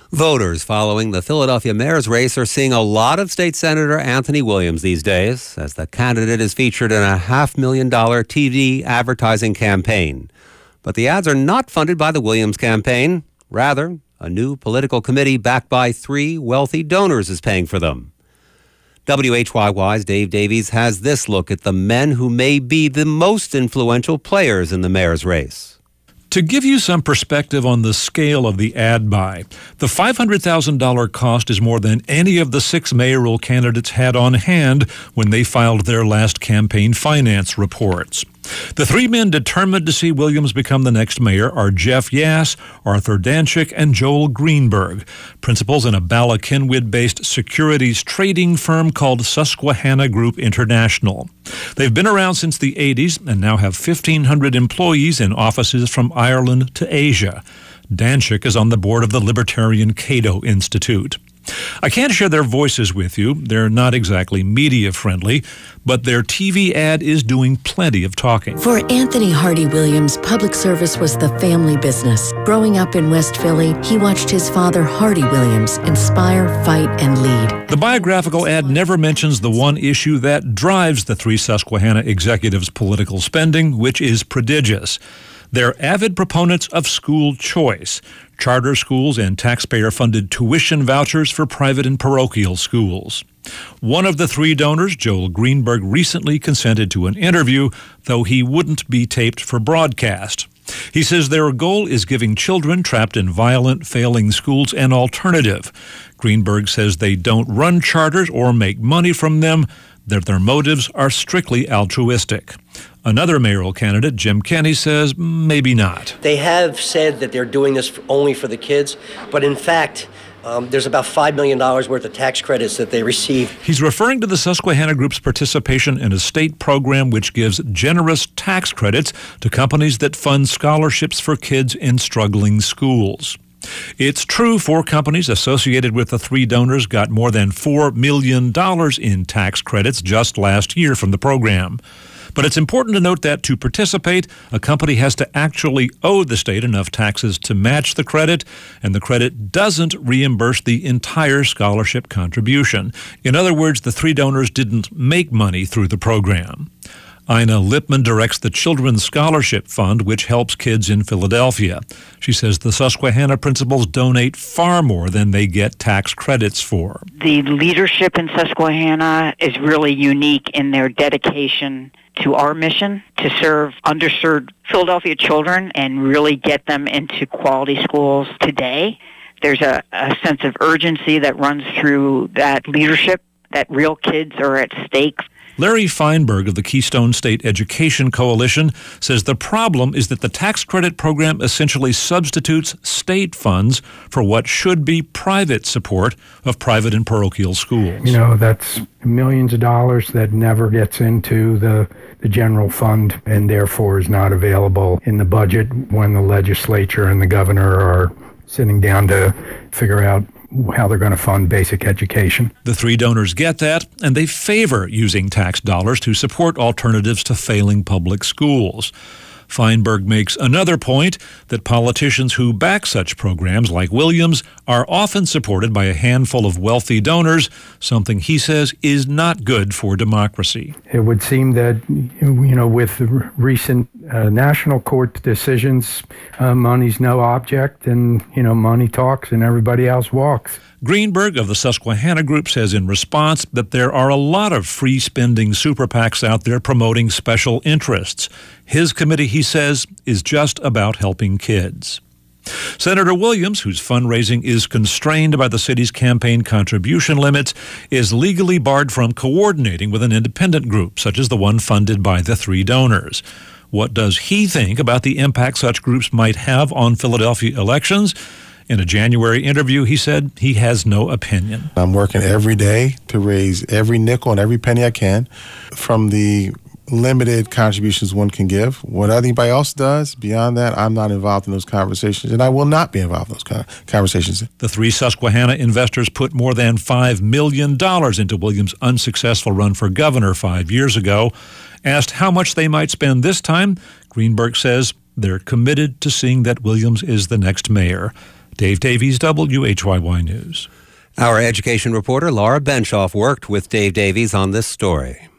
Voters following the Philadelphia mayor's race are seeing a lot of State Senator Anthony Williams these days, as the candidate is featured in a $500,000 TV advertising campaign. But the ads are not funded by the Williams campaign. Rather, a new political committee backed by 3 wealthy donors is paying for them. WHYY's Dave Davies has this look at the men who may be the most influential players in the mayor's race. To give you some perspective on the scale of the ad buy, the $500,000 cost is more than any of the 6 mayoral candidates had on hand when they filed their last campaign finance reports. The 3 men determined to see Williams become the next mayor are Jeff Yass, Arthur Danchik, and Joel Greenberg, principals in a Bala Cynwyd-based securities trading firm called Susquehanna Group International. They've been around since the 80s and now have 1,500 employees in offices from Ireland to Asia. Danchik is on the board of the libertarian Cato Institute. I can't share their voices with you. They're not exactly media-friendly, but their TV ad is doing plenty of talking. For Anthony Hardy Williams, public service was the family business. Growing up in West Philly, he watched his father, Hardy Williams, inspire, fight, and lead. The biographical ad never mentions the one issue that drives the 3 Susquehanna executives' political spending, which is prodigious. They're avid proponents of school choice, charter schools and taxpayer-funded tuition vouchers for private and parochial schools. One of the 3 donors, Joel Greenberg, recently consented to an interview, though he wouldn't be taped for broadcast. He says their goal is giving children trapped in violent, failing schools an alternative. Greenberg says they don't run charters or make money from them, that their motives are strictly altruistic. Another mayoral candidate, Jim Kenney, says maybe not. They have said that they're doing this only for the kids, but in fact, there's about $5 million worth of tax credits that they receive. He's referring to the Susquehanna Group's participation in a state program which gives generous tax credits to companies that fund scholarships for kids in struggling schools. It's true 4 companies associated with the 3 donors got more than $4 million in tax credits just last year from the program. But it's important to note that to participate, a company has to actually owe the state enough taxes to match the credit, and the credit doesn't reimburse the entire scholarship contribution. In other words, the 3 donors didn't make money through the program. Ina Lipman directs the Children's Scholarship Fund, which helps kids in Philadelphia. She says the Susquehanna principals donate far more than they get tax credits for. The leadership in Susquehanna is really unique in their dedication to our mission to serve underserved Philadelphia children and really get them into quality schools today. There's a sense of urgency that runs through that leadership, that real kids are at stake. Larry Feinberg of the Keystone State Education Coalition says the problem is that the tax credit program essentially substitutes state funds for what should be private support of private and parochial schools. You know, that's millions of dollars that never gets into the general fund and therefore is not available in the budget when the legislature and the governor are sitting down to figure out how they're going to fund basic education. The 3 donors get that, and they favor using tax dollars to support alternatives to failing public schools. Feinberg makes another point that politicians who back such programs like Williams are often supported by a handful of wealthy donors, something he says is not good for democracy. It would seem that, with recent national court decisions, money's no object, and, money talks and everybody else walks. Greenberg of the Susquehanna Group says in response that there are a lot of free-spending super PACs out there promoting special interests. His committee, he says, is just about helping kids. Senator Williams, whose fundraising is constrained by the city's campaign contribution limits, is legally barred from coordinating with an independent group, such as the one funded by the 3 donors. What does he think about the impact such groups might have on Philadelphia elections? In a January interview, he said he has no opinion. I'm working every day to raise every nickel and every penny I can from the limited contributions one can give. What anybody else does, beyond that, I'm not involved in those conversations, and I will not be involved in those conversations. The 3 Susquehanna investors put more than $5 million into Williams' unsuccessful run for governor 5 years ago. Asked how much they might spend this time, Greenberg says they're committed to seeing that Williams is the next mayor. Dave Davies, WHYY News. Our education reporter Laura Benshoff worked with Dave Davies on this story.